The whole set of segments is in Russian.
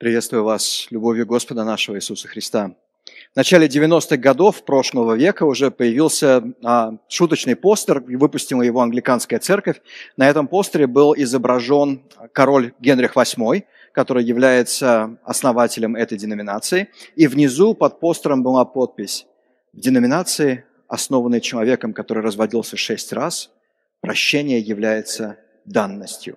Приветствую вас любовью Господа нашего Иисуса Христа. В начале 90-х годов прошлого века уже появился шуточный постер, выпустила его англиканская церковь. На этом постере был изображен король Генрих VIII, который является основателем этой деноминации. И внизу под постером была подпись: в деноминации, основанной человеком, который разводился 6 раз, прощение является данностью.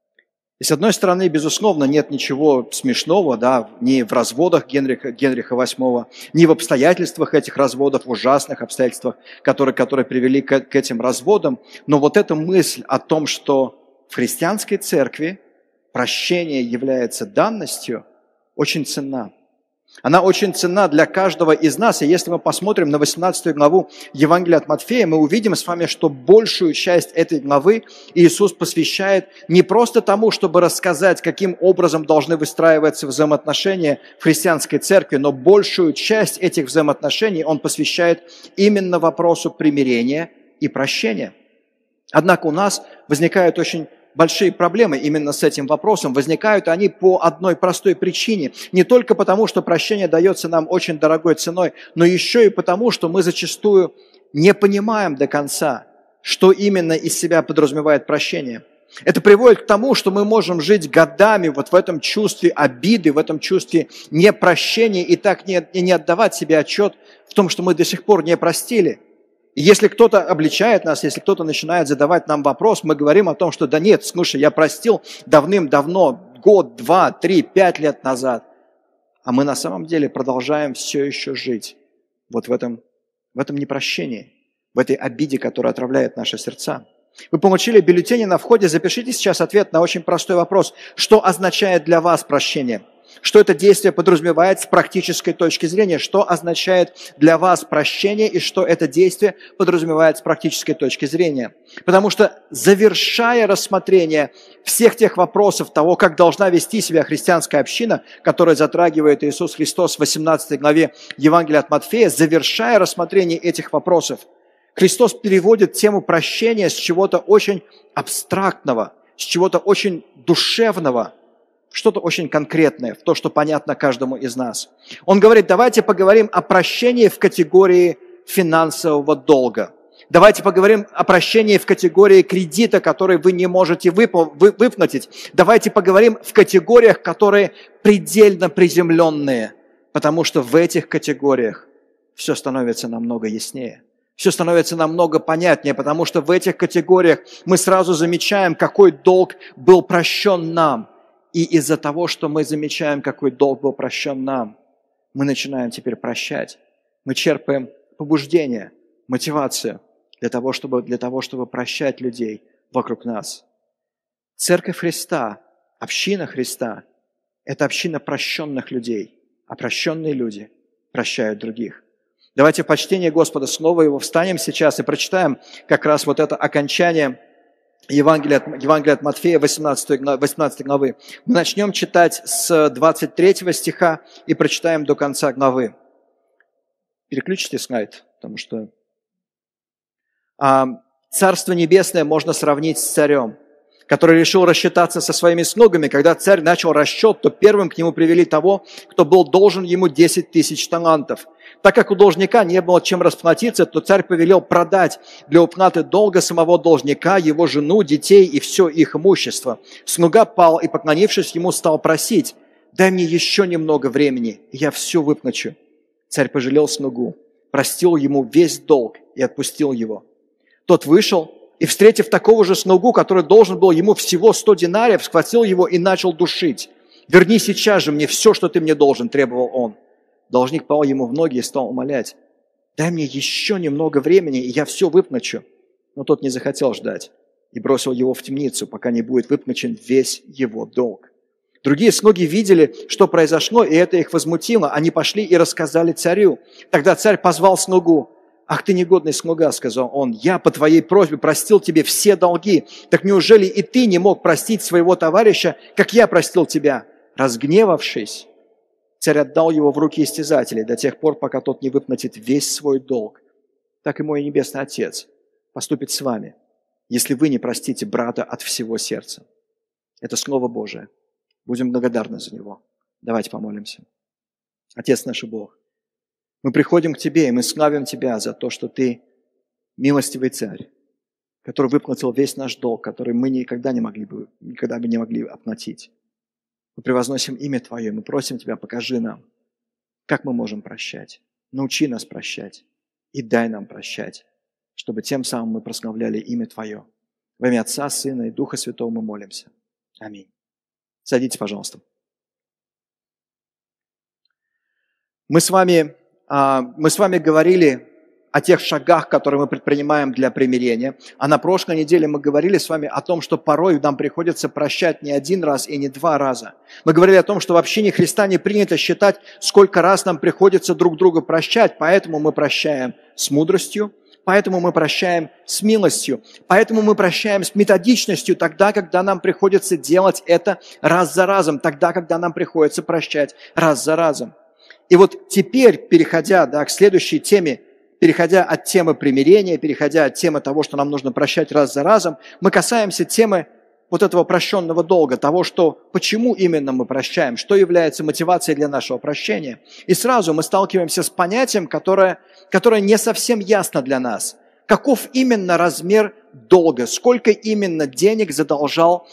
И с одной стороны, безусловно, нет ничего смешного, ни в разводах Генриха VIII, ни в обстоятельствах этих разводов, ужасных обстоятельствах, которые привели к этим разводам. Но вот эта мысль о том, что в христианской церкви прощение является данностью, очень ценна. Она очень ценна для каждого из нас. И если мы посмотрим на 18 главу Евангелия от Матфея, мы увидим с вами, что большую часть этой главы Иисус посвящает не просто тому, чтобы рассказать, каким образом должны выстраиваться взаимоотношения в христианской церкви, но большую часть этих взаимоотношений Он посвящает именно вопросу примирения и прощения. Однако у нас возникают очень большие проблемы именно с этим вопросом. Возникают они по одной простой причине. Не только потому, что прощение дается нам очень дорогой ценой, но еще и потому, что мы зачастую не понимаем до конца, что именно из себя подразумевает прощение. Это приводит к тому, что мы можем жить годами вот в этом чувстве обиды, в этом чувстве непрощения и так не отдавать себе отчет в том, что мы до сих пор не простили. И если кто-то обличает нас, если кто-то начинает задавать нам вопрос, мы говорим о том, что да нет, слушай, я простил давным-давно, год, 2, 3, 5 лет назад. А мы на самом деле продолжаем все еще жить вот в этом непрощении, в этой обиде, которая отравляет наши сердца. Вы получили бюллетени на входе, запишите сейчас ответ на очень простой вопрос. Что означает для вас прощение? Что это действие подразумевает с практической точки зрения? Что означает для вас прощение и что это действие подразумевает с практической точки зрения? Потому что, завершая рассмотрение всех тех вопросов того, как должна вести себя христианская община, которая затрагивает Иисус Христос в 18 главе Евангелия от Матфея, завершая рассмотрение этих вопросов, Христос переводит тему прощения с чего-то очень абстрактного, с чего-то очень душевного, что-то очень конкретное, в то, что понятно каждому из нас. Он говорит, давайте поговорим о прощении в категории финансового долга. Давайте поговорим о прощении в категории кредита, который вы не можете выплатить. Давайте поговорим в категориях, которые предельно приземленные, потому что в этих категориях все становится намного яснее. Все становится намного понятнее, потому что в этих категориях мы сразу замечаем, какой долг был прощен нам. И из-за того, что мы замечаем, какой долг был прощен нам, мы начинаем теперь прощать. Мы черпаем побуждение, мотивацию для того, чтобы прощать людей вокруг нас. Церковь Христа, община Христа – это община прощенных людей, а прощенные люди прощают других. Давайте в почтение Господа снова его встанем сейчас и прочитаем как раз вот это окончание Евангелия от Матфея, 18 главы. Мы начнем читать с 23 стиха и прочитаем до конца главы. Переключите слайд, потому что Царство Небесное можно сравнить с царем, который решил рассчитаться со своими слугами. Когда царь начал расчет, то первым к нему привели того, кто был должен ему 10 тысяч талантов. Так как у должника не было чем расплатиться, то царь повелел продать для уплаты долга самого должника, его жену, детей и все их имущество. Слуга пал и, поклонившись ему, стал просить: «Дай мне еще немного времени, и я все выплачу». Царь пожалел слугу, простил ему весь долг и отпустил его. Тот вышел и, встретив такого же слугу, который должен был ему всего 100 динариев, схватил его и начал душить. «Верни сейчас же мне все, что ты мне должен», – требовал он. Должник пал ему в ноги и стал умолять: «Дай мне еще немного времени, и я все выплачу». Но тот не захотел ждать и бросил его в темницу, пока не будет выплачен весь его долг. Другие слуги видели, что произошло, и это их возмутило. Они пошли и рассказали царю. Тогда царь позвал слугу. «Ах ты негодный слуга», — сказал он, — «я по твоей просьбе простил тебе все долги. Так неужели и ты не мог простить своего товарища, как я простил тебя?» Разгневавшись, царь отдал его в руки истязателей до тех пор, пока тот не выплатит весь свой долг. Так и мой Небесный Отец поступит с вами, если вы не простите брата от всего сердца. Это Слово Божие. Будем благодарны за него. Давайте помолимся. Отец наш и Бог, мы приходим к Тебе, и мы славим Тебя за то, что Ты милостивый Царь, который выплатил весь наш долг, который мы никогда бы не могли оплатить. Мы превозносим имя Твое, мы просим Тебя, покажи нам, как мы можем прощать. Научи нас прощать и дай нам прощать, чтобы тем самым мы прославляли имя Твое. Во имя Отца, Сына и Духа Святого мы молимся. Аминь. Садитесь, пожалуйста. Мы с вами говорили о тех шагах, которые мы предпринимаем для примирения. А на прошлой неделе мы говорили с вами о том, что порой нам приходится прощать не один раз и не два раза. Мы говорили о том, что в общине Христа не принято считать, сколько раз нам приходится друг друга прощать, поэтому мы прощаем с мудростью, поэтому мы прощаем с милостью, поэтому мы прощаем с методичностью тогда, когда нам приходится делать это раз за разом, тогда, когда нам приходится прощать раз за разом. И вот теперь, переходя к следующей теме, переходя от темы примирения, переходя от темы того, что нам нужно прощать раз за разом, мы касаемся темы вот этого прощенного долга, того, что почему именно мы прощаем, что является мотивацией для нашего прощения. И сразу мы сталкиваемся с понятием, которое не совсем ясно для нас. Каков именно размер долга, сколько именно денег задолжал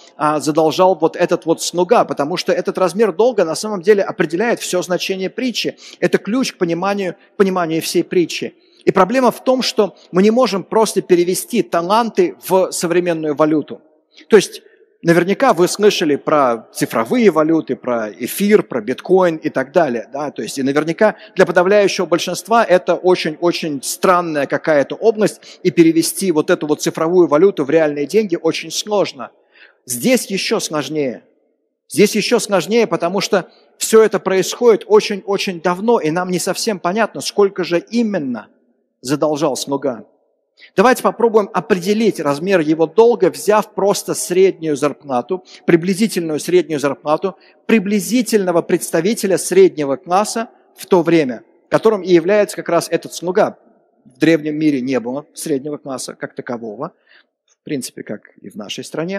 вот этот вот слуга, потому что этот размер долга на самом деле определяет все значение притчи. Это ключ к пониманию всей притчи. И проблема в том, что мы не можем просто перевести таланты в современную валюту. То есть, наверняка вы слышали про цифровые валюты, про эфир, про биткоин и так далее. Да? То есть, и наверняка для подавляющего большинства это очень-очень странная какая-то область, и перевести вот эту вот цифровую валюту в реальные деньги очень сложно. Здесь еще сложнее. Здесь еще сложнее, потому что все это происходит очень-очень давно, и нам не совсем понятно, сколько же именно задолжал слуга. Давайте попробуем определить размер его долга, взяв просто среднюю зарплату, приблизительную среднюю зарплату, приблизительного представителя среднего класса в то время, которым и является как раз этот слуга. В древнем мире не было среднего класса как такового, в принципе, как и в нашей стране,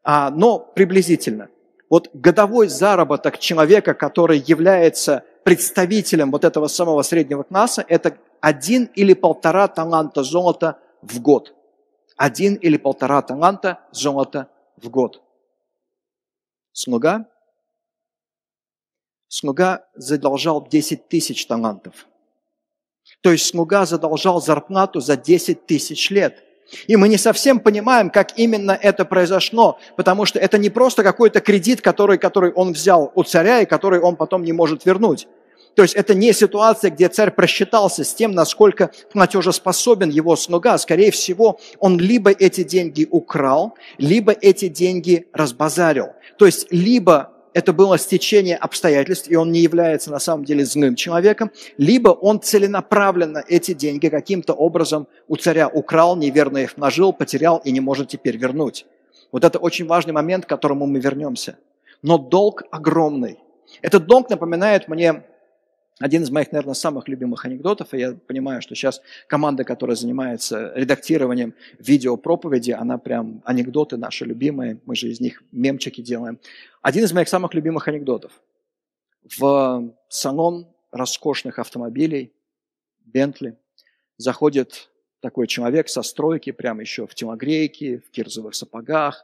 но приблизительно. Вот годовой заработок человека, который является представителем вот этого самого среднего класса, это 1 или 1,5 таланта золота в год. 1 или 1,5 таланта золота в год. Слуга задолжал 10 тысяч талантов. То есть слуга задолжал зарплату за 10 тысяч лет. И мы не совсем понимаем, как именно это произошло, потому что это не просто какой-то кредит, который он взял у царя и который он потом не может вернуть. То есть это не ситуация, где царь просчитался с тем, насколько платежеспособен его слуга. Скорее всего, он либо эти деньги украл, либо эти деньги разбазарил. То есть либо это было стечение обстоятельств, и он не является на самом деле злым человеком, либо он целенаправленно эти деньги каким-то образом у царя украл, неверно их вложил, потерял и не может теперь вернуть. Вот это очень важный момент, к которому мы вернемся. Но долг огромный. Этот долг напоминает мне один из моих, наверное, самых любимых анекдотов, и я понимаю, что сейчас команда, которая занимается редактированием видеопроповеди, она прям анекдоты наши любимые, мы же из них мемчики делаем. Один из моих самых любимых анекдотов. В салон роскошных автомобилей Бентли заходит такой человек со стройки, прямо еще в телогрейке, в кирзовых сапогах,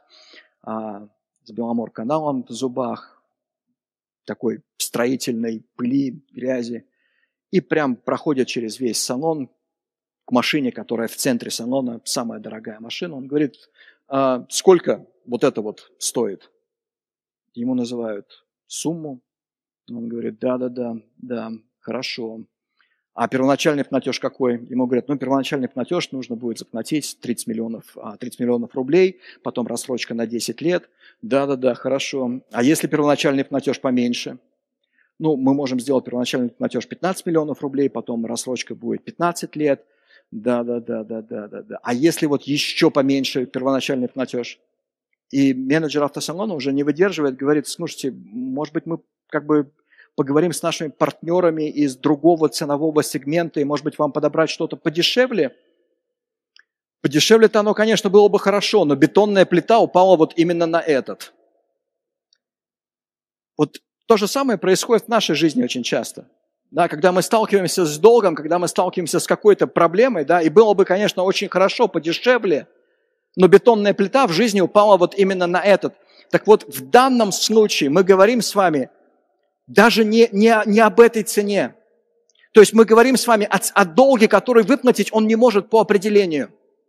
с Беломор-каналом в зубах, такой строительной пыли, грязи, и прям проходит через весь салон к машине, которая в центре салона, самая дорогая машина. Он говорит, сколько вот это вот стоит? Ему называют сумму. Он говорит, да, хорошо. А первоначальный платеж какой? Ему говорят, первоначальный платеж нужно будет заплатить 30 миллионов рублей, потом рассрочка на 10 лет. Да, хорошо. А если первоначальный платеж поменьше? Мы можем сделать первоначальный платеж 15 миллионов рублей, потом рассрочка будет 15 лет. Да. А если вот еще поменьше первоначальный платеж? И менеджер автосалона уже не выдерживает, говорит, слушайте, может быть, мы поговорим с нашими партнерами из другого ценового сегмента, и, может быть, вам подобрать что-то подешевле. Подешевле-то оно, конечно, было бы хорошо, но бетонная плита упала вот именно на этот. Вот То же самое происходит в нашей жизни очень часто. Да, когда мы сталкиваемся с долгом, когда мы сталкиваемся с какой-то проблемой, да, и было бы, конечно, очень хорошо, подешевле, но бетонная плита в жизни упала вот именно на этот. Так вот, в данном случае мы говорим с вами даже не об этой цене. То есть мы говорим с вами о долге, который выплатить он не может по определению.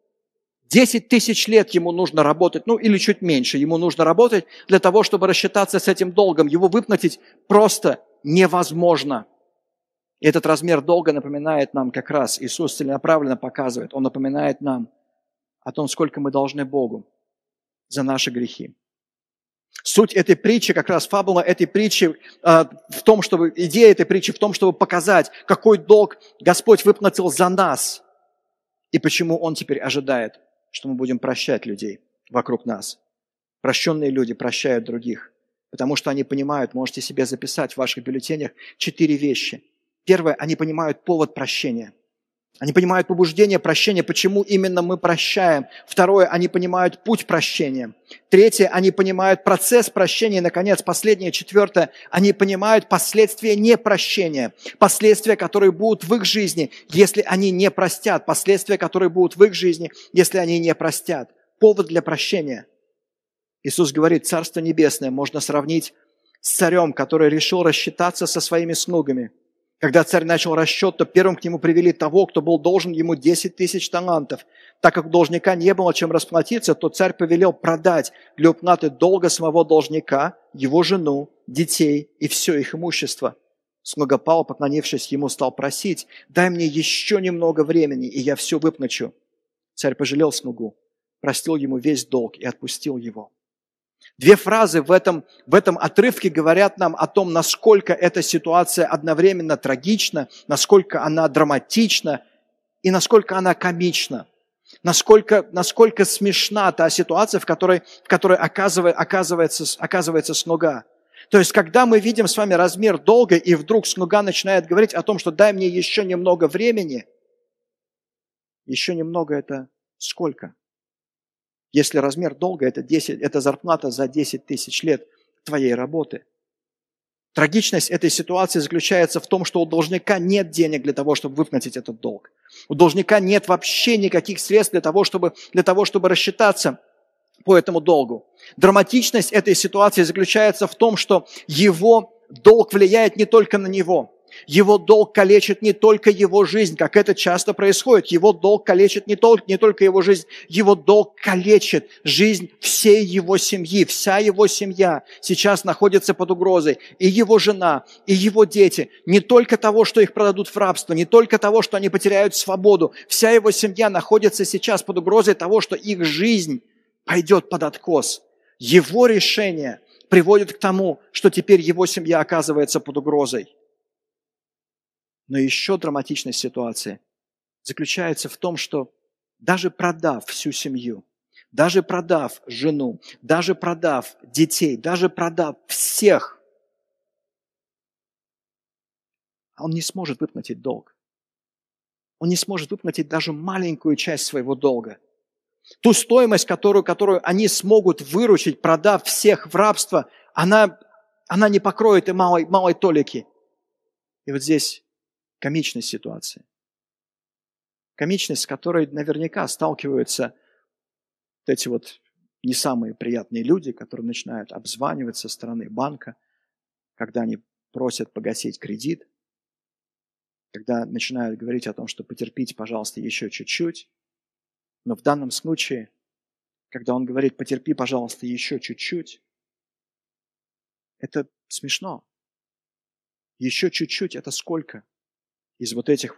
10 тысяч лет ему нужно работать, или чуть меньше, ему нужно работать для того, чтобы рассчитаться с этим долгом. Его выплатить просто невозможно. И этот размер долга напоминает нам как раз, Иисус целенаправленно показывает, Он напоминает нам о том, сколько мы должны Богу за наши грехи. Суть этой притчи, как раз фабула этой притчи в том, чтобы, идея этой притчи в том, чтобы показать, какой долг Господь выплатил за нас и почему Он теперь ожидает, что мы будем прощать людей вокруг нас. Прощенные люди прощают других, потому что они понимают, можете себе записать в ваших бюллетенях 4 вещи. Первое, они понимают повод прощения. Они понимают побуждение прощения, почему именно мы прощаем. Второе, они понимают путь прощения. Третье, они понимают процесс прощения. И, наконец, последнее, четвертое, они понимают последствия непрощения. Последствия, которые будут в их жизни, если они не простят. Последствия, которые будут в их жизни, если они не простят. Повод для прощения. Иисус говорит, Царство Небесное можно сравнить с царем, который решил рассчитаться со своими слугами. Когда царь начал расчет, то первым к нему привели того, кто был должен ему 10 тысяч талантов. Так как у должника не было чем расплатиться, то царь повелел продать для уплаты долга самого должника, его жену, детей и все их имущество. Слуга пал, поклонившись ему, стал просить: «Дай мне еще немного времени, и я все выплачу». Царь пожалел слугу, простил ему весь долг и отпустил его. 2 фразы в этом отрывке говорят нам о том, насколько эта ситуация одновременно трагична, насколько она драматична и насколько она комична. Насколько смешна та ситуация, в которой оказывается слуга. То есть, когда мы видим с вами размер долга, и вдруг слуга начинает говорить о том, что дай мне еще немного времени, еще немного это сколько? Если размер долга это зарплата за 10 тысяч лет твоей работы. Трагичность этой ситуации заключается в том, что у должника нет денег для того, чтобы выплатить этот долг. У должника нет вообще никаких средств для того, чтобы рассчитаться по этому долгу. Драматичность этой ситуации заключается в том, что его долг влияет не только на него. Его долг калечит не только его жизнь, как это часто происходит. Его долг калечит не только его жизнь, его долг калечит жизнь всей его семьи. Вся его семья сейчас находится под угрозой. И его жена, и его дети. Не только того, что их продадут в рабство, не только того, что они потеряют свободу. Вся его семья находится сейчас под угрозой того, что их жизнь пойдет под откос. Его решение приводит к тому, что теперь его семья оказывается под угрозой. Но еще драматичность ситуации заключается в том, что даже продав всю семью, даже продав жену, даже продав детей, даже продав всех, он не сможет выплатить долг. Он не сможет выплатить даже маленькую часть своего долга. Ту стоимость, которую они смогут выручить, продав всех в рабство, она не покроет и малой толики. И вот здесь комичность ситуации. Комичность, с которой наверняка сталкиваются эти не самые приятные люди, которые начинают обзванивать со стороны банка, когда они просят погасить кредит, когда начинают говорить о том, что потерпите, пожалуйста, еще чуть-чуть. Но в данном случае, когда он говорит потерпи, пожалуйста, еще чуть-чуть, это смешно. Еще чуть-чуть – это сколько? Из этих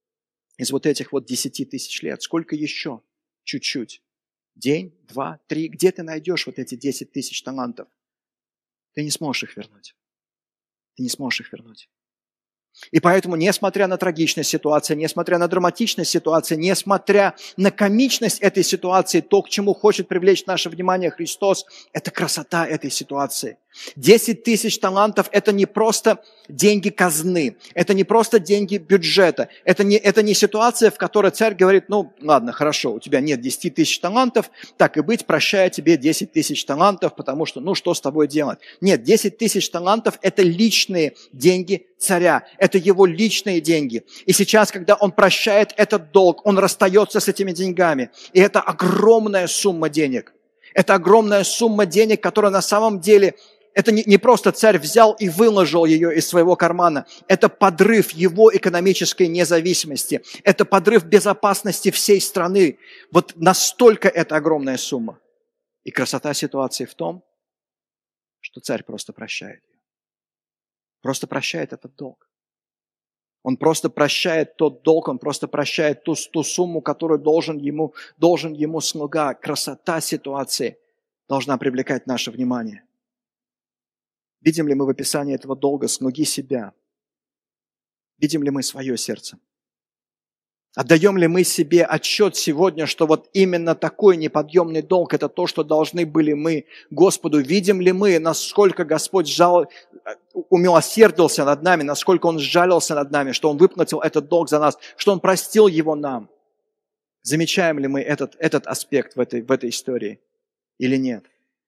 10 тысяч лет. Сколько еще? Чуть-чуть. День, 2, 3. Где ты найдешь эти 10 тысяч талантов? Ты не сможешь их вернуть. Ты не сможешь их вернуть. И поэтому, несмотря на трагичность ситуации, несмотря на драматичность ситуации, несмотря на комичность этой ситуации, то, к чему хочет привлечь наше внимание Христос, это красота этой ситуации. 10 тысяч талантов – это не просто деньги казны, это не просто деньги бюджета, это не ситуация, в которой царь говорит, ну, ладно, хорошо, у тебя нет 10 тысяч талантов, так и быть, прощаю тебе 10 тысяч талантов, потому что, ну, что с тобой делать? Нет, 10 тысяч талантов – это личные деньги царя, это его личные деньги. И сейчас, когда он прощает этот долг, он расстается с этими деньгами, и это огромная сумма денег. Это огромная сумма денег, которая на самом деле... Это не просто царь взял и выложил ее из своего кармана. Это подрыв его экономической независимости. Это подрыв безопасности всей страны. Вот настолько это огромная сумма. И красота ситуации в том, что царь просто прощает ее. Просто прощает этот долг. Он просто прощает тот долг, он просто прощает ту сумму, которую должен ему слуга. Красота ситуации должна привлекать наше внимание. Видим ли мы в описании этого долга слуги себя? Видим ли мы свое сердце? Отдаем ли мы себе отчет сегодня, что вот именно такой неподъемный долг – это то, что должны были мы Господу? Видим ли мы, насколько Господь умилосердился над нами, насколько Он сжалился над нами, что Он выплатил этот долг за нас, что Он простил его нам? Замечаем ли мы этот аспект в этой истории или нет?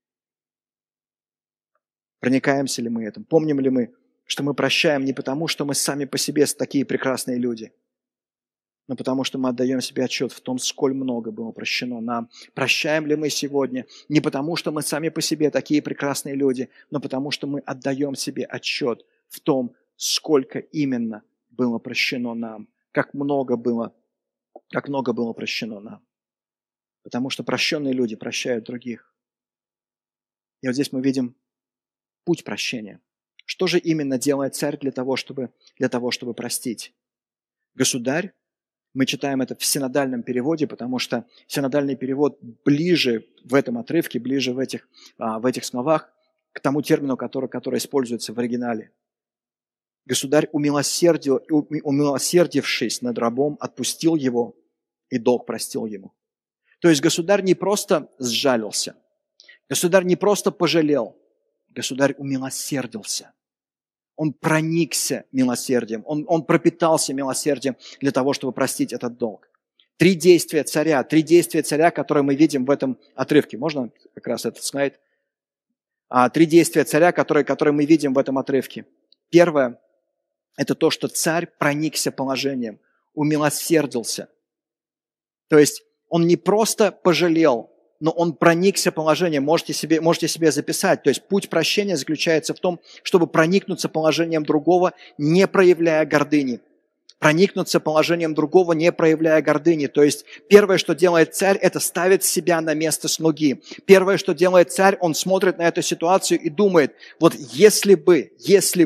Проникаемся ли мы этим? Помним ли мы, что мы прощаем не потому, что мы сами по себе такие прекрасные люди, но потому что мы отдаем себе отчет в том, сколь много было прощено нам. Прощаем ли мы сегодня не потому, что мы сами по себе такие прекрасные люди, но потому что мы отдаем себе отчет в том, сколько именно было прощено нам, как много было прощено нам. Потому что прощенные люди прощают других. И вот здесь мы видим путь прощения. Что же именно делает царь для того, чтобы простить? Государь, мы читаем это в синодальном переводе, потому что синодальный перевод ближе в этом отрывке, ближе в этих словах к тому термину, который используется в оригинале. Государь, умилосердившись над рабом, отпустил его, и долг простил ему. То есть государь не просто сжалился, государь не просто пожалел, государь умилосердился. Он проникся милосердием, он пропитался милосердием для того, чтобы простить этот долг. Три действия царя, которые мы видим в этом отрывке. Можно как раз этот слайд? Три действия царя, которые мы видим в этом отрывке. Первое – это то, что царь проникся положением, умилосердился. То есть он не просто пожалел, но он проникся положением, можете себе записать. То есть путь прощения заключается в том, чтобы проникнуться положением другого, не проявляя гордыни. Проникнуться положением другого, не проявляя гордыни. То есть первое, что делает царь, это ставит себя на место слуги. Первое, что делает царь, он смотрит на эту ситуацию и думает, вот если бы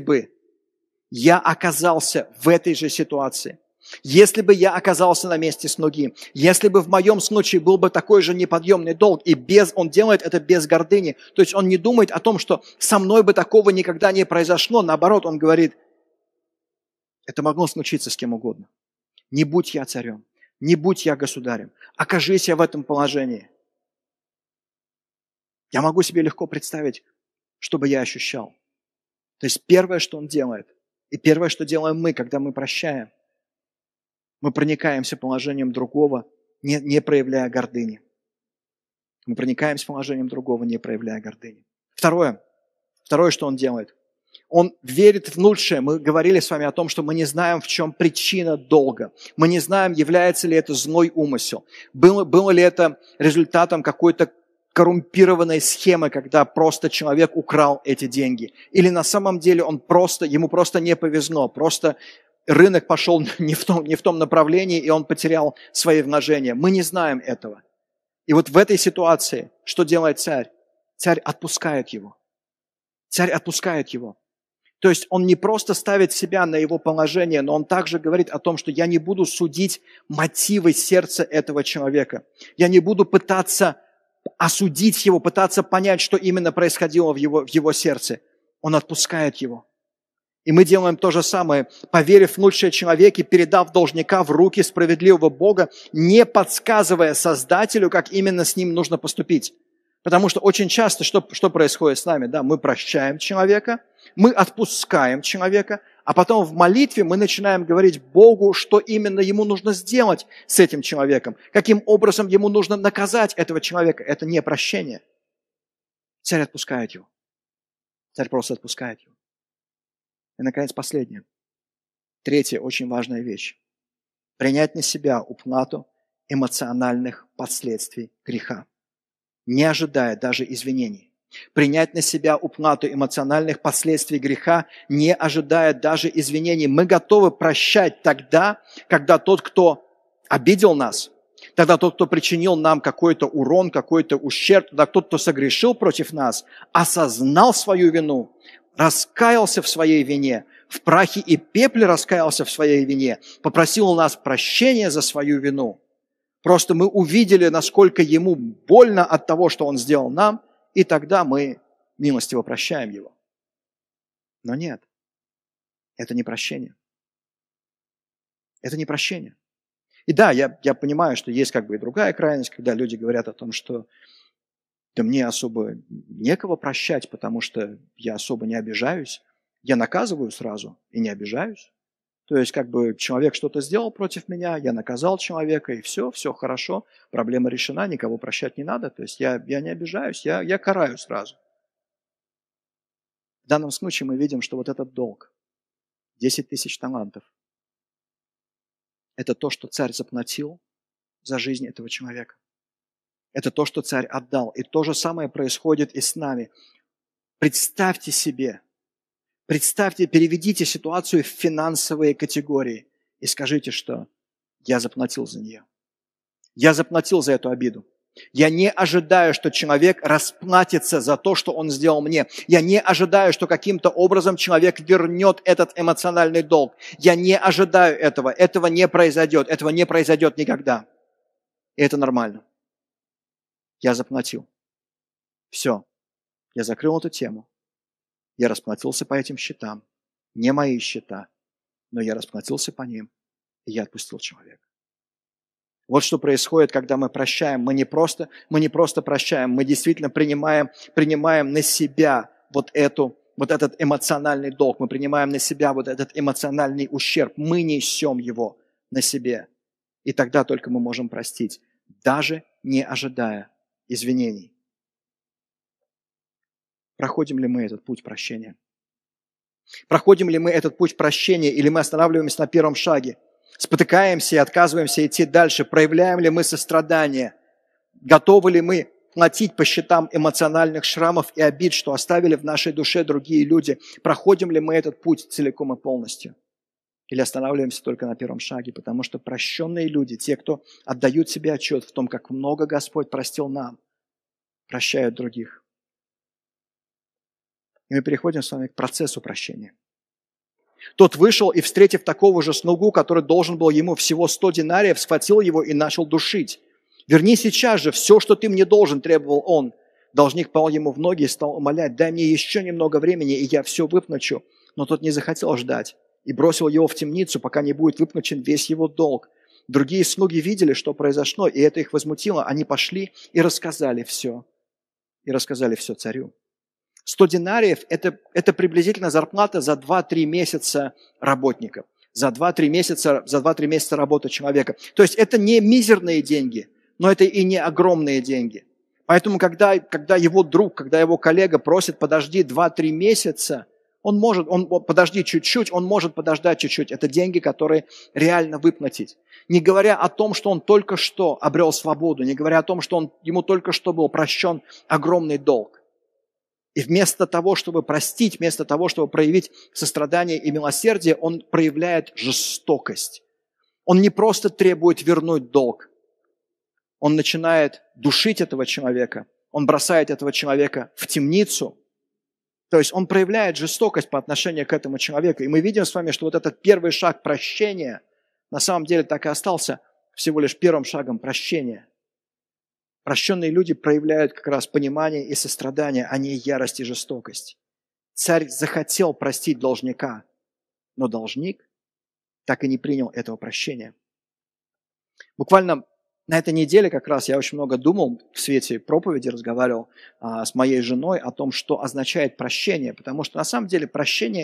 я оказался в этой же ситуации, если бы я оказался на месте слуги, если бы в моем случае был бы такой же неподъемный долг, он делает это без гордыни, то есть он не думает о том, что со мной бы такого никогда не произошло, наоборот, он говорит, это могло случиться с кем угодно. Не будь я царем, не будь я государем, окажись я в этом положении. Я могу себе легко представить, что бы я ощущал. То есть первое, что он делает, и первое, что делаем мы, когда мы прощаем, мы проникаемся положением другого, не проявляя гордыни. Мы проникаемся положением другого, не проявляя гордыни. Второе, что он делает. Он верит в лучшее. Мы говорили с вами о том, что мы не знаем, в чем причина долга. Мы не знаем, является ли это злой умысел. Было ли это результатом какой-то коррумпированной схемы, когда просто человек украл эти деньги. Или на самом деле ему просто не повезло, просто рынок пошел не в том направлении, и он потерял свои вложения. Мы не знаем этого. И вот в этой ситуации что делает царь? Царь отпускает его. Царь отпускает его. То есть он не просто ставит себя на его положение, но он также говорит о том, что я не буду судить мотивы сердца этого человека. Я не буду пытаться осудить его, пытаться понять, что именно происходило в его сердце. Он отпускает его. И мы делаем то же самое, поверив в лучшее человеке, передав должника в руки справедливого Бога, не подсказывая Создателю, как именно с ним нужно поступить. Потому что очень часто что происходит с нами? Да, мы прощаем человека, мы отпускаем человека, а потом в молитве мы начинаем говорить Богу, что именно ему нужно сделать с этим человеком, каким образом ему нужно наказать этого человека. Это не прощение. Царь отпускает его. Царь просто отпускает его. И, наконец, последнее. Третья очень важная вещь. Принять на себя уплату эмоциональных последствий греха, не ожидая даже извинений. Принять на себя уплату эмоциональных последствий греха, не ожидая даже извинений. Мы готовы прощать тогда, когда тот, кто обидел нас, тогда тот, кто причинил нам какой-то урон, какой-то ущерб, тогда тот, кто согрешил против нас, осознал свою вину, раскаялся в своей вине, в прахе и пепле раскаялся в своей вине, попросил у нас прощения за свою вину. Просто мы увидели, насколько ему больно от того, что он сделал нам, и тогда мы милостиво прощаем его. Но нет, это не прощение. Это не прощение. И да, я понимаю, что есть как бы и другая крайность, когда люди говорят о том, что да мне особо некого прощать, потому что я особо не обижаюсь. Я наказываю сразу и не обижаюсь. То есть как бы человек что-то сделал против меня, я наказал человека, и все хорошо, проблема решена, никого прощать не надо. То есть я не обижаюсь, я караю сразу. В данном случае мы видим, что вот этот долг, 10 тысяч талантов, это то, что царь заплатил за жизнь этого человека. Это то, что царь отдал. И то же самое происходит и с нами. Представьте себе, переведите ситуацию в финансовые категории и скажите, что я заплатил за нее. Я заплатил за эту обиду. Я не ожидаю, что человек расплатится за то, что он сделал мне. Я не ожидаю, что каким-то образом человек вернет этот эмоциональный долг. Я не ожидаю этого. Этого не произойдет. Этого не произойдет никогда. И это нормально. Я заплатил. Все. Я закрыл эту тему. Я расплатился по этим счетам. Не мои счета, но я расплатился по ним, и я отпустил человека. Вот что происходит, когда мы прощаем. Мы не просто прощаем, мы действительно принимаем на себя вот этот эмоциональный долг. Мы принимаем на себя вот этот эмоциональный ущерб. Мы несем его на себе. И тогда только мы можем простить, даже не ожидая извинений. Проходим ли мы этот путь прощения? Проходим ли мы этот путь прощения, или мы останавливаемся на первом шаге? Спотыкаемся и отказываемся идти дальше? Проявляем ли мы сострадание? Готовы ли мы платить по счетам эмоциональных шрамов и обид, что оставили в нашей душе другие люди? Проходим ли мы этот путь целиком и полностью? Или останавливаемся только на первом шаге? Потому что прощенные люди, те, кто отдают себе отчет в том, как много Господь простил нам, прощают других. И мы переходим с вами к процессу прощения. Тот вышел и, встретив такого же слугу, который должен был ему всего 100 динариев, схватил его и начал душить. «Верни сейчас же все, что ты мне должен», – требовал он. Должник пал ему в ноги и стал умолять: «Дай мне еще немного времени, и я все выплачу». Но тот не захотел ждать и бросил его в темницу, пока не будет выплачен весь его долг. Другие слуги видели, что произошло, и это их возмутило. Они пошли и рассказали все. Царю. 100 динариев – это приблизительно зарплата за 2-3 месяца работников, за 2-3 месяца работы человека. То есть это не мизерные деньги, но это и не огромные деньги. Поэтому, когда его друг, когда его коллега просит: подожди 2-3 месяца, подожди чуть-чуть, он может подождать чуть-чуть. Это деньги, которые реально выплатить. Не говоря о том, что он только что обрел свободу, не говоря о том, что ему только что был прощен огромный долг. И вместо того, чтобы простить, вместо того, чтобы проявить сострадание и милосердие, он проявляет жестокость. Он не просто требует вернуть долг. Он начинает душить этого человека. Он бросает этого человека в темницу. То есть он проявляет жестокость по отношению к этому человеку. И мы видим с вами, что вот этот первый шаг прощения на самом деле так и остался всего лишь первым шагом прощения. Прощенные люди проявляют как раз понимание и сострадание, а не ярость и жестокость. Царь захотел простить должника, но должник так и не принял этого прощения. Буквально на этой неделе как раз я очень много думал в свете проповеди, разговаривал с моей женой о том, что означает прощение, потому что на самом деле прощение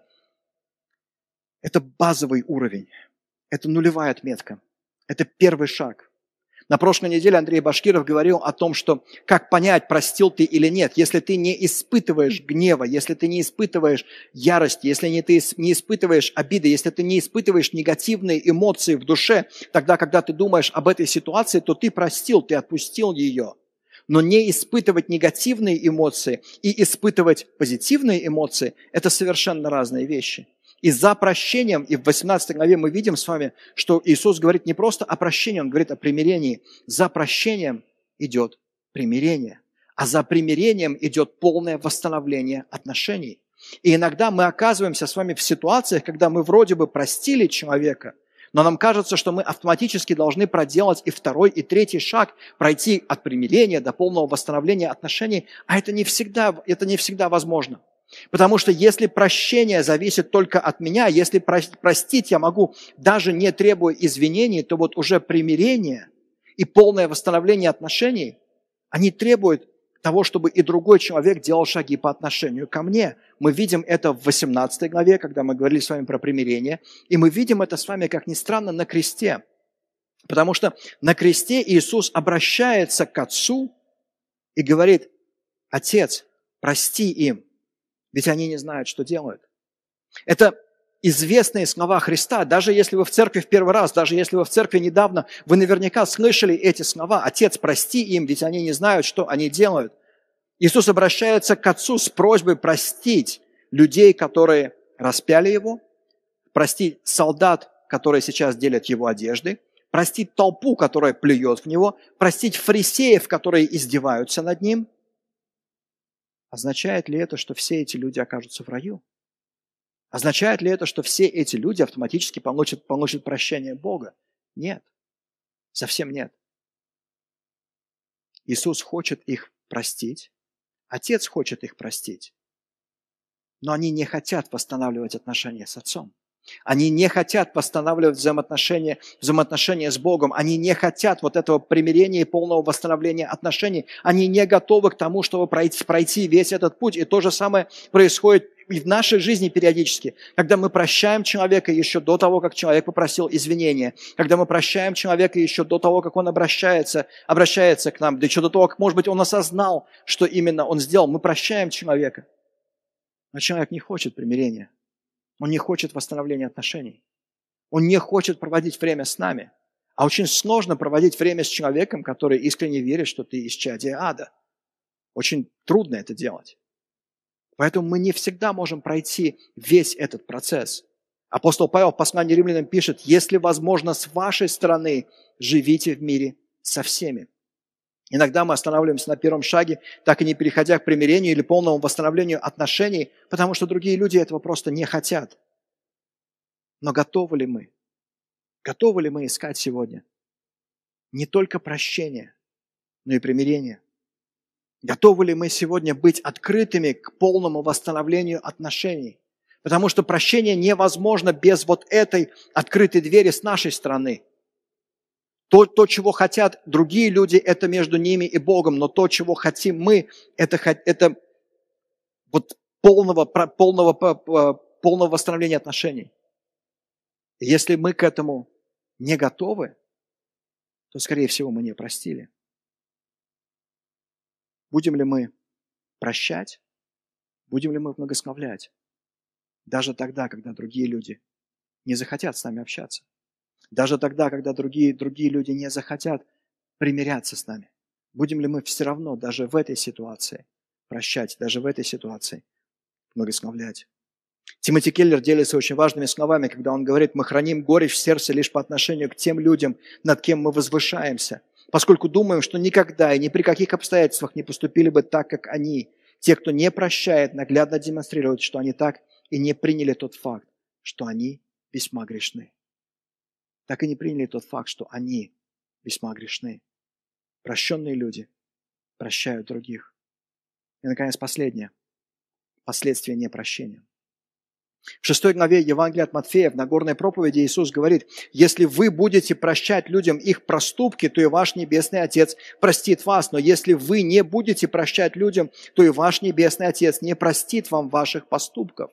это базовый уровень, это нулевая отметка, это первый шаг. На прошлой неделе Андрей Башкиров говорил о том, что как понять, простил ты или нет, если ты не испытываешь гнева, если ты не испытываешь ярости, если ты не испытываешь обиды, если ты не испытываешь негативные эмоции в душе, тогда, когда ты думаешь об этой ситуации, то ты простил, ты отпустил ее. Но не испытывать негативные эмоции и испытывать позитивные эмоции – это совершенно разные вещи. И за прощением, и в 18 главе мы видим с вами, что Иисус говорит не просто о прощении, Он говорит о примирении. За прощением идет примирение, а за примирением идет полное восстановление отношений. И иногда мы оказываемся с вами в ситуациях, когда мы вроде бы простили человека, но нам кажется, что мы автоматически должны проделать и второй, и третий шаг, пройти от примирения до полного восстановления отношений, а это не всегда возможно. Потому что если прощение зависит только от меня, если простить я могу, даже не требуя извинений, то вот уже примирение и полное восстановление отношений, они требуют того, чтобы и другой человек делал шаги по отношению ко мне. Мы видим это в 18 главе, когда мы говорили с вами про примирение, и мы видим это с вами, как ни странно, на кресте. Потому что на кресте Иисус обращается к Отцу и говорит: «Отец, прости им, ведь они не знают, что делают». Это известные слова Христа. Даже если вы в церкви в первый раз, даже если вы в церкви недавно, вы наверняка слышали эти слова: «Отец, прости им, ведь они не знают, что они делают». Иисус обращается к Отцу с просьбой простить людей, которые распяли Его, простить солдат, которые сейчас делят Его одежды, простить толпу, которая плюет в Него, простить фарисеев, которые издеваются над Ним. Означает ли это, что все эти люди окажутся в раю? Означает ли это, что все эти люди автоматически получат прощение Бога? Нет, совсем нет. Иисус хочет их простить, Отец хочет их простить, но они не хотят восстанавливать отношения с Отцом. Они не хотят восстанавливать взаимоотношения с Богом. Они не хотят вот этого примирения и полного восстановления отношений. Они не готовы к тому, чтобы пройти весь этот путь. И то же самое происходит и в нашей жизни периодически, когда мы прощаем человека еще до того, как человек попросил извинения, когда мы прощаем человека еще до того, как он обращается к нам, да еще до того, как, может быть, он осознал, что именно он сделал. Мы прощаем человека, но человек не хочет примирения. Он не хочет восстановления отношений. Он не хочет проводить время с нами. А очень сложно проводить время с человеком, который искренне верит, что ты исчадие ада. Очень трудно это делать. Поэтому мы не всегда можем пройти весь этот процесс. Апостол Павел в послании Римлянам пишет: «Если возможно, с вашей стороны живите в мире со всеми». Иногда мы останавливаемся на первом шаге, так и не переходя к примирению или полному восстановлению отношений, потому что другие люди этого просто не хотят. Но готовы ли мы? Готовы ли мы искать сегодня не только прощение, но и примирение? Готовы ли мы сегодня быть открытыми к полному восстановлению отношений? Потому что прощение невозможно без вот этой открытой двери с нашей стороны. То, чего хотят другие люди, это между ними и Богом, но то, чего хотим мы, это вот полного восстановления отношений. И если мы к этому не готовы, то, скорее всего, мы не простили. Будем ли мы прощать? Будем ли мы благословлять? Даже тогда, когда другие люди не захотят с нами общаться. Даже тогда, когда другие люди не захотят примиряться с нами. Будем ли мы все равно даже в этой ситуации прощать, даже в этой ситуации благословлять? Тимоти Келлер делится очень важными словами, когда он говорит: мы храним горечь в сердце лишь по отношению к тем людям, над кем мы возвышаемся, поскольку думаем, что никогда и ни при каких обстоятельствах не поступили бы так, как они. Те, кто не прощает, наглядно демонстрируют, что они так и не приняли тот факт, что они весьма грешны. Так и не приняли тот факт, что они весьма грешны. Прощенные люди прощают других. И, наконец, последнее. Последствия непрощения. В 6 главе Евангелия от Матфея в Нагорной проповеди Иисус говорит: если вы будете прощать людям их проступки, то и ваш Небесный Отец простит вас. Но если вы не будете прощать людям, то и ваш Небесный Отец не простит вам ваших поступков.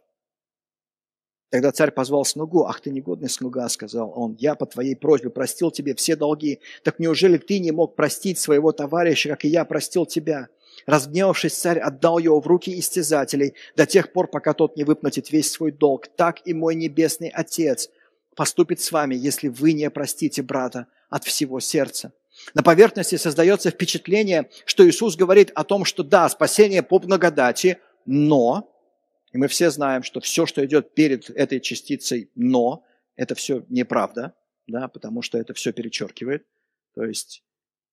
Тогда царь позвал слугу. «Ах ты негодный слуга», — сказал он, — «я по твоей просьбе простил тебе все долги. Так неужели ты не мог простить своего товарища, как и я простил тебя?» Разгневавшись, царь отдал его в руки истязателей до тех пор, пока тот не выплатит весь свой долг. Так и мой Небесный Отец поступит с вами, если вы не простите брата от всего сердца. На поверхности создается впечатление, что Иисус говорит о том, что да, спасение по благодати, но... И мы все знаем, что все, что идет перед этой частицей «но», это все неправда, да, потому что это все перечеркивает. То есть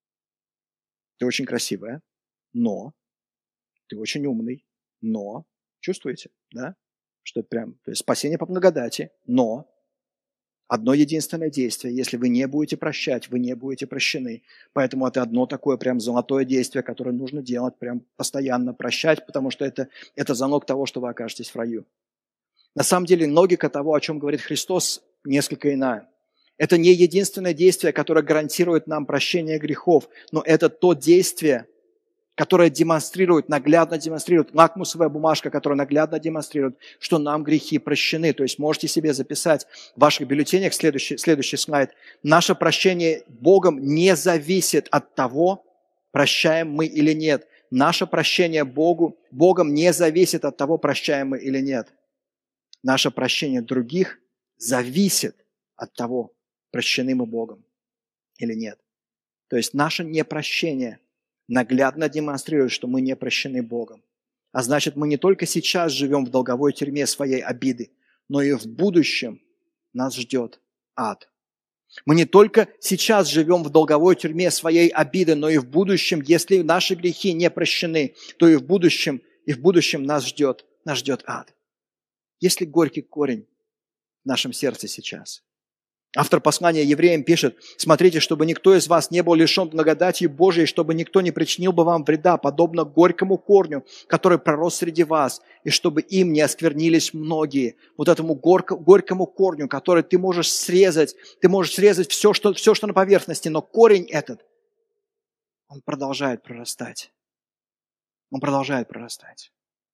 ты очень красивая, но ты очень умный, но чувствуете, да, что прям, то есть спасение по благодати, но одно единственное действие: если вы не будете прощать, вы не будете прощены. Поэтому это одно такое прям золотое действие, которое нужно делать прям постоянно, прощать, потому что это залог того, что вы окажетесь в раю. На самом деле логика того, о чем говорит Христос, несколько иная. Это не единственное действие, которое гарантирует нам прощение грехов, но это то действие, которое демонстрирует, наглядно демонстрирует, лакмусовая бумажка, которая наглядно демонстрирует, что нам грехи прощены. То есть можете себе записать в ваших бюллетенях следующий слайд. Наше прощение Богом не зависит от того, прощаем мы или нет. Наше прощение Богом не зависит от того, прощаем мы или нет. Наше прощение других зависит от того, прощены мы Богом или нет. То есть наше непрощение наглядно демонстрирует, что мы не прощены Богом. А значит, мы не только сейчас живем в долговой тюрьме своей обиды, но и в будущем нас ждет ад. Мы не только сейчас живем в долговой тюрьме своей обиды, но и в будущем, если наши грехи не прощены, то и в будущем нас ждет ад. Есть ли горький корень в нашем сердце сейчас? Автор послания евреям пишет: «Смотрите, чтобы никто из вас не был лишен благодати Божией, чтобы никто не причинил бы вам вреда, подобно горькому корню, который пророс среди вас, и чтобы им не осквернились многие». Вот этому горькому корню, который ты можешь срезать все, что на поверхности, но корень этот, он продолжает прорастать. Он продолжает прорастать.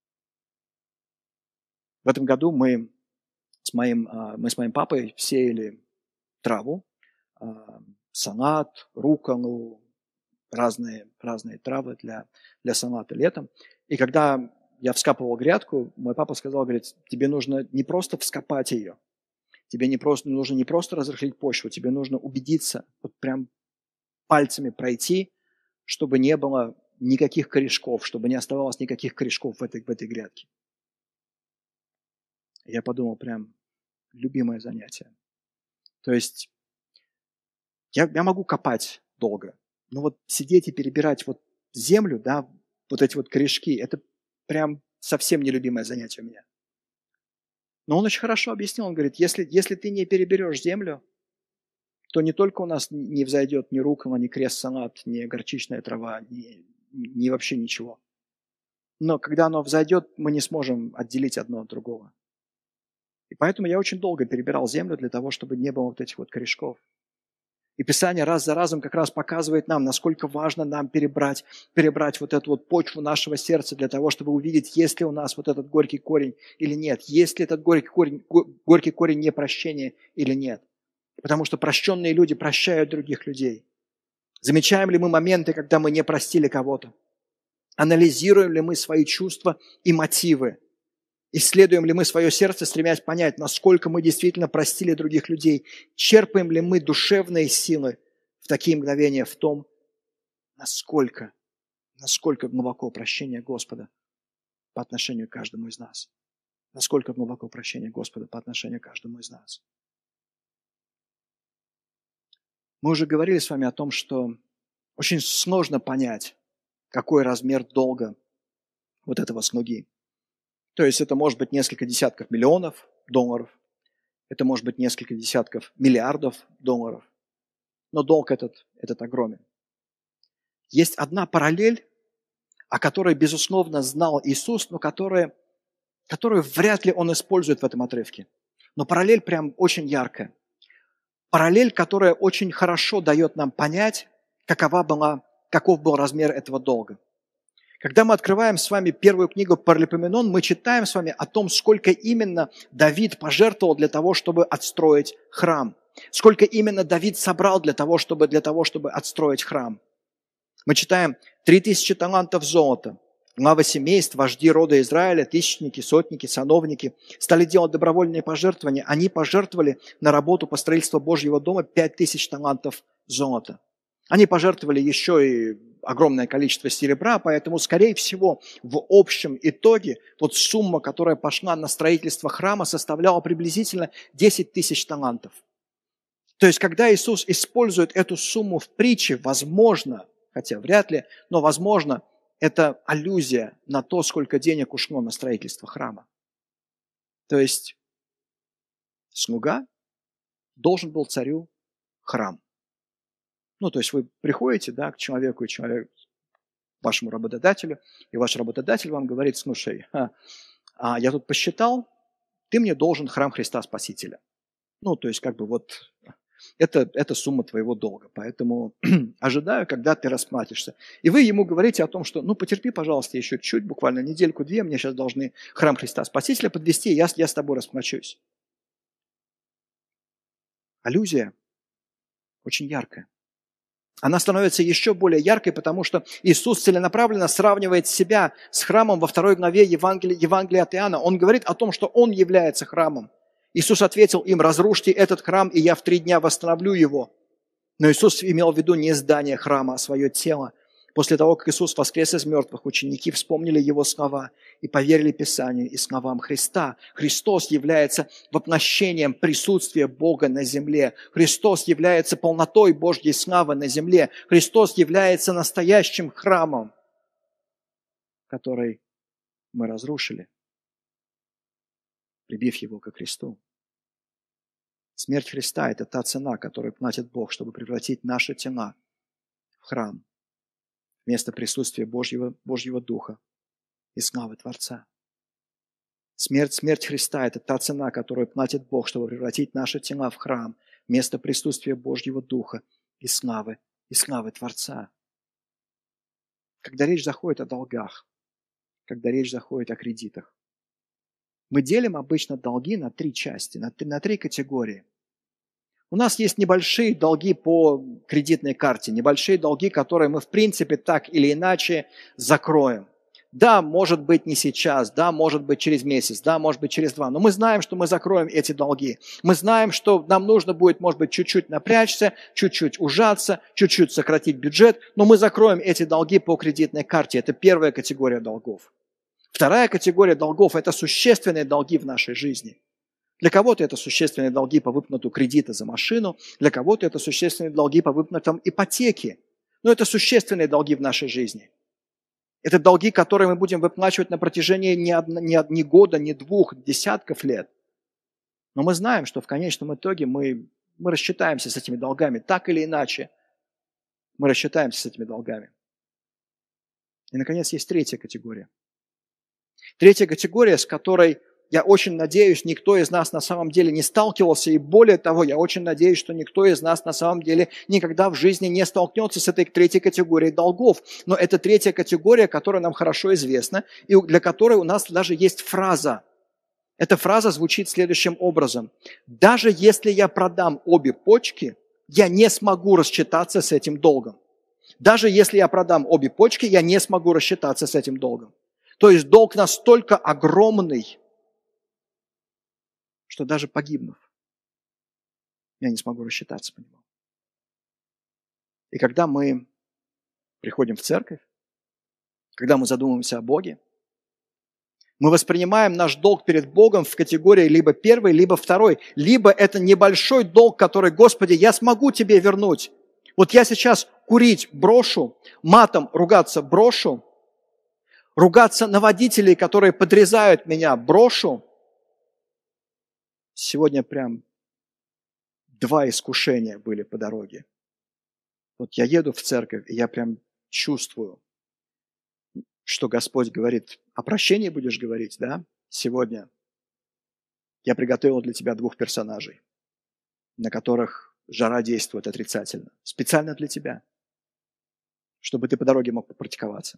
В этом году мы с моим папой сеяли траву, салат, рукколу, разные травы для салата летом. И когда я вскапывал грядку, мой папа сказал, говорит, тебе нужно не просто вскопать ее, тебе нужно не просто разрыхлить почву, тебе нужно убедиться, вот прям пальцами пройти, чтобы не было никаких корешков, чтобы не оставалось никаких корешков в этой грядке. Я подумал, прям любимое занятие. То есть я могу копать долго, но вот сидеть и перебирать вот землю, да, вот эти вот корешки, это прям совсем нелюбимое занятие у меня. Но он очень хорошо объяснил, он говорит, если ты не переберешь землю, то не только у нас не взойдет ни руккола, ни крест-салат, ни горчичная трава, ни вообще ничего. Но когда оно взойдет, мы не сможем отделить одно от другого. И поэтому я очень долго перебирал землю для того, чтобы не было вот этих вот корешков. И Писание раз за разом как раз показывает нам, насколько важно нам перебрать вот эту вот почву нашего сердца для того, чтобы увидеть, есть ли у нас вот этот горький корень или нет, есть ли этот горький корень непрощения или нет. Потому что прощенные люди прощают других людей. Замечаем ли мы моменты, когда мы не простили кого-то? Анализируем ли мы свои чувства и мотивы? Исследуем ли мы свое сердце, стремясь понять, насколько мы действительно простили других людей? Черпаем ли мы душевные силы в такие мгновения в том, насколько глубоко прощение Господа по отношению к каждому из нас? Насколько глубоко прощение Господа по отношению к каждому из нас? Мы уже говорили с вами о том, что очень сложно понять, какой размер долга вот этого слуги. То есть это может быть несколько десятков миллионов долларов, это может быть несколько десятков миллиардов долларов, но долг этот огромен. Есть одна параллель, о которой, безусловно, знал Иисус, но которая которую вряд ли он использует в этом отрывке. Но параллель прям очень яркая. Параллель, которая очень хорошо дает нам понять, каков был размер этого долга. Когда мы открываем с вами первую книгу Паралипоменон, мы читаем с вами о том, сколько именно Давид пожертвовал для того, чтобы отстроить храм. Сколько именно Давид собрал для того, чтобы отстроить храм. Мы читаем 3000 талантов золота. Главы семейств, вожди рода Израиля, тысячники, сотники, сановники стали делать добровольные пожертвования. Они пожертвовали на работу по строительству Божьего дома 5000 талантов золота. Они пожертвовали еще и огромное количество серебра, поэтому, скорее всего, в общем итоге вот сумма, которая пошла на строительство храма, составляла приблизительно 10 тысяч талантов. То есть, когда Иисус использует эту сумму в притче, возможно, хотя вряд ли, но возможно, это аллюзия на то, сколько денег ушло на строительство храма. То есть, слуга должен был царю храм. Ну, то есть вы приходите, да, к человеку, вашему работодателю, и ваш работодатель вам говорит: слушай, я тут посчитал, ты мне должен храм Христа Спасителя. Ну, то есть как бы вот это сумма твоего долга, поэтому ожидаю, когда ты расплатишься. И вы ему говорите о том, что ну потерпи, пожалуйста, еще чуть, буквально недельку-две, мне сейчас должны храм Христа Спасителя подвести, и я с тобой расплачусь. Аллюзия очень яркая. Она становится еще более яркой, потому что Иисус целенаправленно сравнивает себя с храмом во 2 главе Евангелия от Иоанна. Он говорит о том, что Он является храмом. Иисус ответил им: разрушьте этот храм, и я в 3 дня восстановлю его. Но Иисус имел в виду не здание храма, а свое тело. После того, как Иисус воскрес из мертвых, ученики вспомнили Его слова и поверили Писанию и словам Христа. Христос является воплощением присутствия Бога на земле. Христос является полнотой Божьей славы на земле. Христос является настоящим храмом, который мы разрушили, прибив Его ко кресту. Смерть Христа – это та цена, которую платит Бог, чтобы превратить наши тела в храм, место присутствия Божьего Духа и славы Творца. Смерть Христа – это та цена, которую платит Бог, чтобы превратить наши тела в храм, место присутствия Божьего Духа и славы Творца. Когда речь заходит о долгах, когда речь заходит о кредитах, мы делим обычно долги на 3 части, на 3 категории. У нас есть небольшие долги по кредитной карте, небольшие долги, которые мы в принципе так или иначе закроем. Да, может быть не сейчас, да, может быть через месяц, да, может быть через 2, но мы знаем, что мы закроем эти долги. Мы знаем, что нам нужно будет, может быть, чуть-чуть напрячься, чуть-чуть ужаться, чуть-чуть сократить бюджет, но мы закроем эти долги по кредитной карте. Это первая категория долгов. Вторая категория долгов – это существенные долги в нашей жизни. Для кого-то это существенные долги по выплату кредита за машину, для кого-то это существенные долги по выплатам ипотеки. Но это существенные долги в нашей жизни. Это долги, которые мы будем выплачивать на протяжении не года, не 2 десятков лет. Но мы знаем, что в конечном итоге мы рассчитаемся с этими долгами. Так или иначе, мы рассчитаемся с этими долгами. И, наконец, есть третья категория. Третья категория, с которой, я очень надеюсь, никто из нас на самом деле не сталкивался. И более того, я очень надеюсь, что никто из нас на самом деле никогда в жизни не столкнется с этой третьей категорией долгов. Но это третья категория, которая нам хорошо известна, и для которой у нас даже есть фраза. Эта фраза звучит следующим образом. Даже если я продам обе почки, я не смогу рассчитаться с этим долгом. Даже если я продам обе почки, я не смогу рассчитаться с этим долгом. То есть долг настолько огромный, что даже погибнув, я не смогу рассчитаться по нему. И когда мы приходим в церковь, когда мы задумываемся о Боге, мы воспринимаем наш долг перед Богом в категории либо первой, либо второй. Либо это небольшой долг, который, Господи, я смогу тебе вернуть. Вот я сейчас курить брошу, матом ругаться брошу, ругаться на водителей, которые подрезают меня, брошу. Сегодня прям 2 искушения были по дороге. Вот я еду в церковь, и я прям чувствую, что Господь говорит: о прощении будешь говорить, да? сегодня я приготовил для тебя 2 персонажей, на которых жара действует отрицательно. Специально для тебя, чтобы ты по дороге мог попрактиковаться.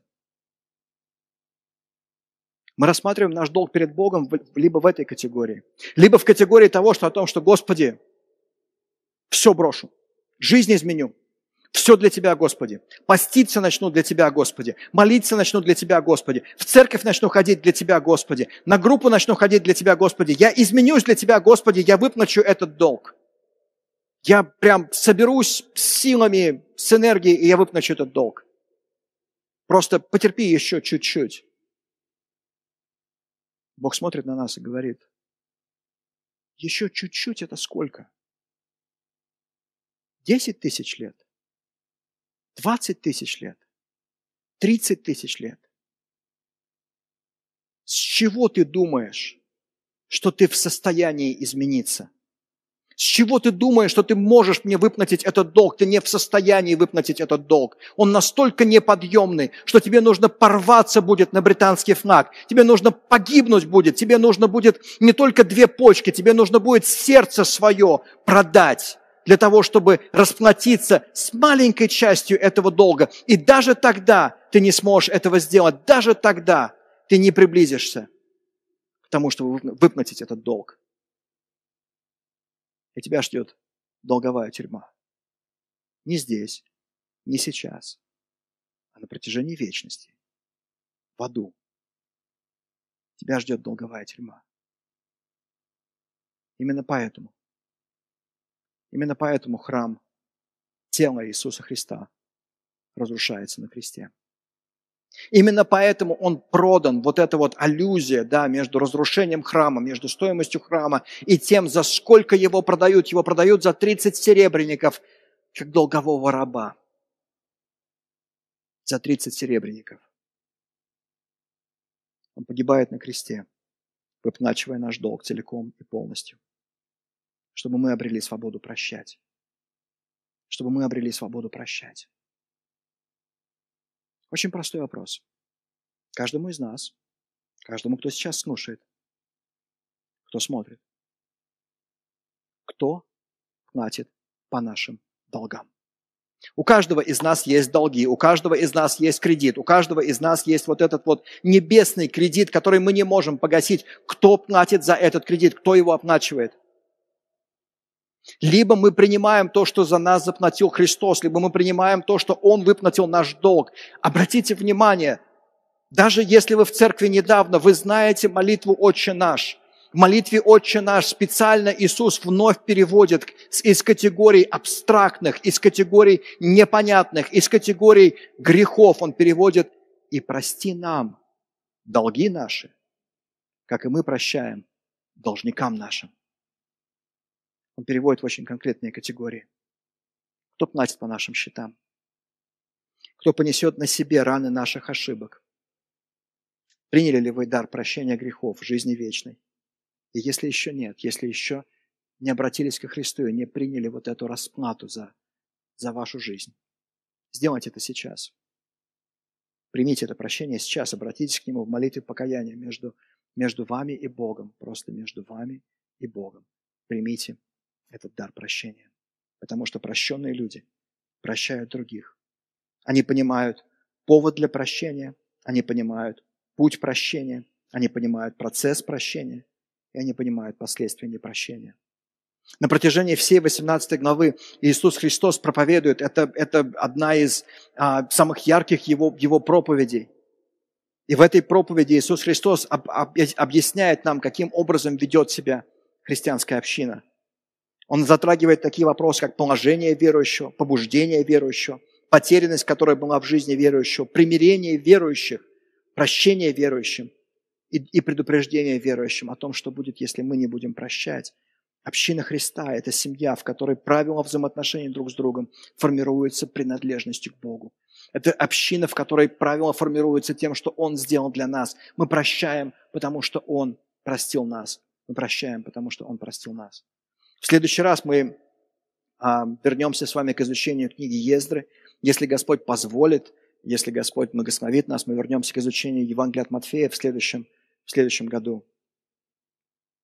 Мы рассматриваем наш долг перед Богом либо в этой категории, либо в категории того, что о том, что, Господи, все брошу, жизнь изменю, все для Тебя, Господи. Поститься начну для Тебя, Господи. Молиться начну для Тебя, Господи. В церковь начну ходить для Тебя, Господи. На группу начну ходить для Тебя, Господи. Я изменюсь для Тебя, Господи. Я выплачу этот долг. Я прям соберусь с силами, с энергией, и я выплачу этот долг. Просто потерпи еще чуть-чуть. Бог смотрит на нас и говорит, еще чуть-чуть это сколько? 10 тысяч лет? 20 тысяч лет? 30 тысяч лет? С чего ты думаешь, что ты в состоянии измениться? С чего ты думаешь, что ты можешь мне выплатить этот долг? Ты не в состоянии выплатить этот долг. Он настолько неподъемный, что тебе нужно порваться будет на британский флаг. Тебе нужно погибнуть будет. Тебе нужно будет не только 2 почки, тебе нужно будет сердце свое продать для того, чтобы расплатиться с маленькой частью этого долга. И даже тогда ты не сможешь этого сделать. Даже тогда ты не приблизишься к тому, чтобы выплатить этот долг. И тебя ждет долговая тюрьма. Не здесь, не сейчас, а на протяжении вечности, в аду. Тебя ждет долговая тюрьма. Именно поэтому храм тела Иисуса Христа разрушается на кресте. Именно поэтому он продан, вот эта вот аллюзия, да, между разрушением храма, между стоимостью храма и тем, за сколько его продают. Его продают за 30 серебряников, как долгового раба. За 30 серебряников. Он погибает на кресте, выплачивая наш долг целиком и полностью, чтобы мы обрели свободу прощать. Чтобы мы обрели свободу прощать. Очень простой вопрос. Каждому из нас, каждому, кто сейчас слушает, кто смотрит, кто платит по нашим долгам? У каждого из нас есть долги, у каждого из нас есть кредит, у каждого из нас есть вот этот вот небесный кредит, который мы не можем погасить. Кто платит за этот кредит? Кто его оплачивает? Либо мы принимаем то, что за нас заплатил Христос, либо мы принимаем то, что Он выплатил наш долг. Обратите внимание, даже если вы в церкви недавно, вы знаете молитву «Отче наш». В молитве «Отче наш» специально Иисус вновь переводит из категорий абстрактных, из категорий непонятных, из категорий грехов. Он переводит «И прости нам долги наши, как и мы прощаем должникам нашим». Он переводит в очень конкретные категории. Кто платит по нашим счетам? Кто понесет на себе раны наших ошибок? Приняли ли вы дар прощения грехов в жизни вечной? И если еще нет, если еще не обратились ко Христу и не приняли вот эту расплату за вашу жизнь, сделайте это сейчас. Примите это прощение сейчас, обратитесь к Нему в молитве покаяния между вами и Богом, просто между вами и Богом. Примите этот дар прощения. Потому что прощенные люди прощают других. Они понимают повод для прощения, они понимают путь прощения, они понимают процесс прощения, и они понимают последствия непрощения. На протяжении всей 18 главы Иисус Христос проповедует, это одна из самых ярких его проповедей. И в этой проповеди Иисус Христос объясняет нам, каким образом ведет себя христианская община. Он затрагивает такие вопросы, как положение верующего, побуждение верующего, потерянность, которая была в жизни верующего, примирение верующих, прощение верующим и предупреждение верующим о том, что будет, если мы не будем прощать. Община Христа – это семья, в которой правила взаимоотношений друг с другом формируются принадлежностью к Богу. Это община, в которой правила формируются тем, что Он сделал для нас. Мы прощаем, потому что Он простил нас. Мы прощаем, потому что Он простил нас. В следующий раз мы вернемся с вами к изучению книги Ездры. Если Господь позволит, если Господь благословит нас, мы вернемся к изучению Евангелия от Матфея в следующем году.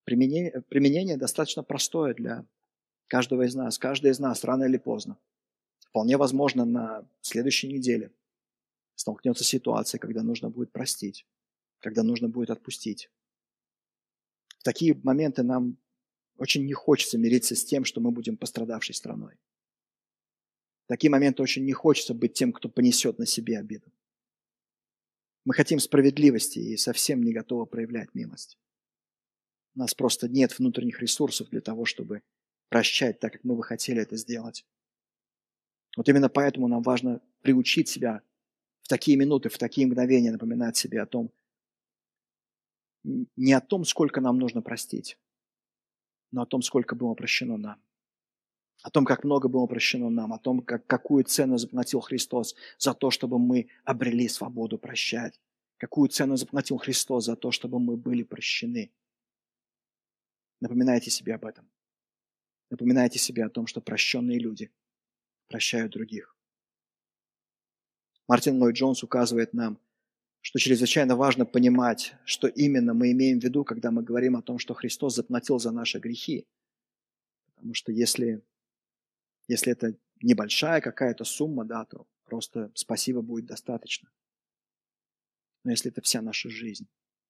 Применение достаточно простое для каждого из нас. Каждый из нас рано или поздно, вполне возможно, на следующей неделе столкнется с ситуацией, когда нужно будет простить, когда нужно будет отпустить. В такие моменты нам очень не хочется мириться с тем, что мы будем пострадавшей страной. В такие моменты очень не хочется быть тем, кто понесет на себе обиду. Мы хотим справедливости и совсем не готовы проявлять милость. У нас просто нет внутренних ресурсов для того, чтобы прощать так, как мы бы хотели это сделать. Вот именно поэтому нам важно приучить себя в такие минуты, в такие мгновения напоминать себе о том, не о том, сколько нам нужно простить, но о том, сколько было прощено нам. О том, как много было прощено нам, о том, какую цену заплатил Христос за то, чтобы мы обрели свободу прощать. Какую цену заплатил Христос за то, чтобы мы были прощены. Напоминайте себе об этом. Напоминайте себе о том, что прощенные люди прощают других. Мартин Ллойд-Джонс указывает нам, что чрезвычайно важно понимать, что именно мы имеем в виду, когда мы говорим о том, что Христос заплатил за наши грехи. Потому что если это небольшая какая-то сумма, да, то просто спасибо будет достаточно. Но если это вся наша жизнь,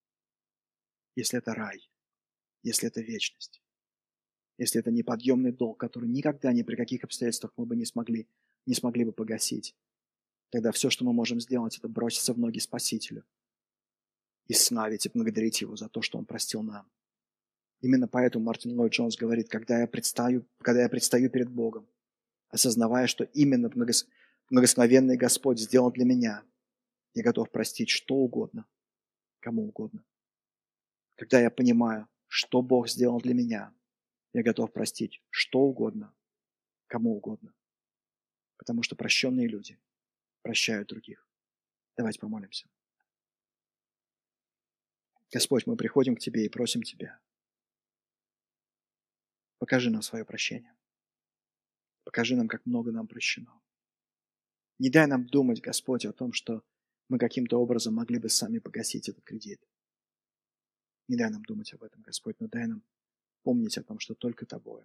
если это рай, если это вечность, если это неподъемный долг, который никогда ни при каких обстоятельствах мы бы не смогли бы погасить, тогда все, что мы можем сделать, это броситься в ноги Спасителю и славить и благодарить Его за то, что Он простил нам. Именно поэтому Мартин Ллойд-Джонс говорит, когда я предстаю перед Богом, осознавая, что именно благословенный Господь сделал для меня, я готов простить что угодно, кому угодно. Когда я понимаю, что Бог сделал для меня, я готов простить что угодно, кому угодно. Потому что прощенные люди прощают других. Давайте помолимся. Господь, мы приходим к Тебе и просим Тебя. Покажи нам свое прощение. Покажи нам, как много нам прощено. Не дай нам думать, Господь, о том, что мы каким-то образом могли бы сами погасить этот кредит. Не дай нам думать об этом, Господь, но дай нам помнить о том, что только Тобою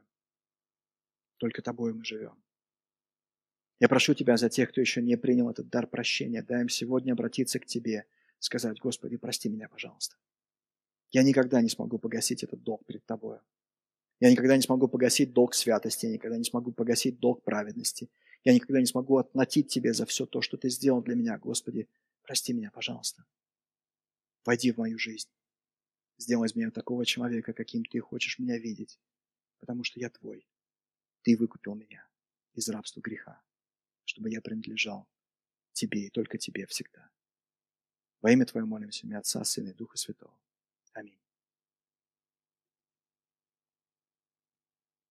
мы живем. Я прошу Тебя за тех, кто еще не принял этот дар прощения, дай им сегодня обратиться к Тебе, сказать: Господи, прости меня, пожалуйста. Я никогда не смогу погасить этот долг перед Тобою. Я никогда не смогу погасить долг святости, я никогда не смогу погасить долг праведности. Я никогда не смогу отплатить Тебе за все то, что Ты сделал для меня. Господи, прости меня, пожалуйста. Войди в мою жизнь. Сделай из меня такого человека, каким Ты хочешь меня видеть, потому что я Твой. Ты выкупил меня из рабства греха, чтобы я принадлежал Тебе и только Тебе всегда. Во имя Твое молимся, имя Отца, Сына и Духа Святого. Аминь.